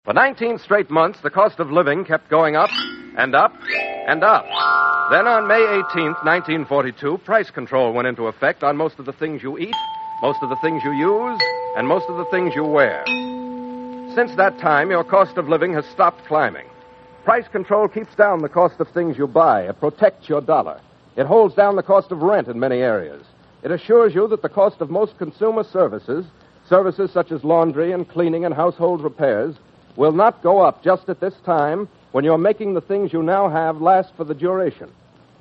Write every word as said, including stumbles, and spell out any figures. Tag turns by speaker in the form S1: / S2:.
S1: For nineteen straight months, the cost of living kept going up and up and up. Then on May eighteenth, nineteen forty-two, price control went into effect on most of the things you eat, most of the things you use, and most of the things you wear. Since that time, your cost of living has stopped climbing. Price control keeps down the cost of things you buy. It protects your dollar. It holds down the cost of rent in many areas. It assures you that the cost of most consumer services, services such as laundry and cleaning and household repairs, will not go up just at this time when you're making the things you now have last for the duration.